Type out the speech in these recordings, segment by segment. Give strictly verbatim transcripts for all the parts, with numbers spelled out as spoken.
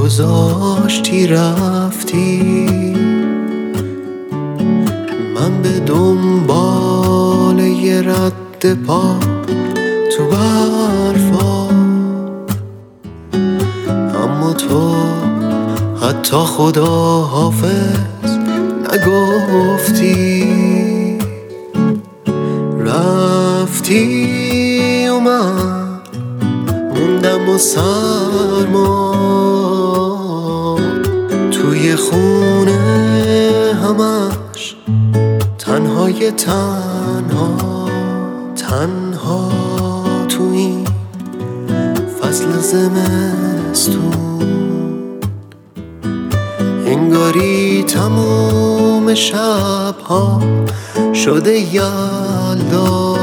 گذاشتی رفتی، من به دنبال یه رد پا تو برفا، اما تو حتی خدا حافظ نگفتی. رفتی و من موندم و سرما توی خونه همش تنهای تنها تنها تو این فصل زمستون. انگاری تموم شبها شده یلدا،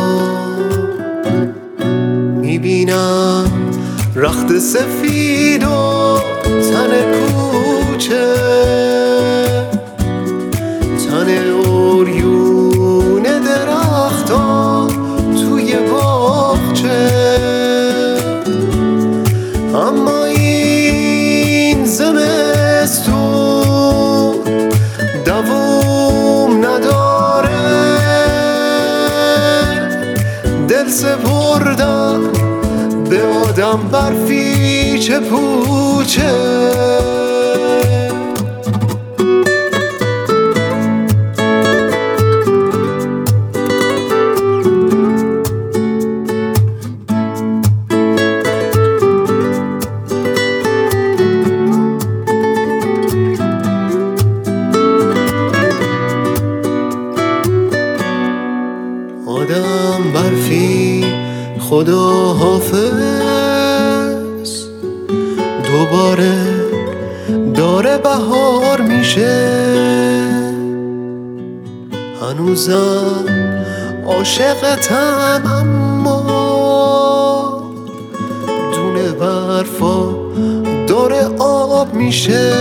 میبینم رخت سفید و تن کوچه، تن اوریون درختا توی باغچه. اما این زمستون دوام نداره، دل سپردم به آدم برفی چه پوچه. آدم برفی خدا حافظ، دوباره داره بهار میشه. هنوزم عاشقتم اما دونه برفا داره آب میشه.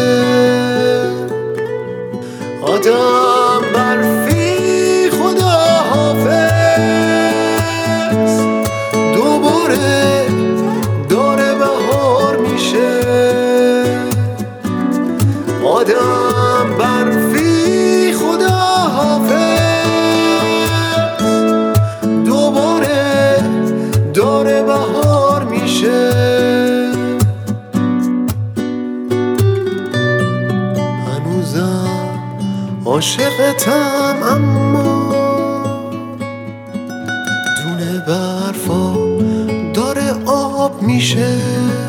آدم برفی خدا حافظ، دوباره داره بهار میشه. آدم برفی خدا حافظ، دوباره داره بهار میشه. هنوزم عاشقتم اما دونه برفا داره آب میشه.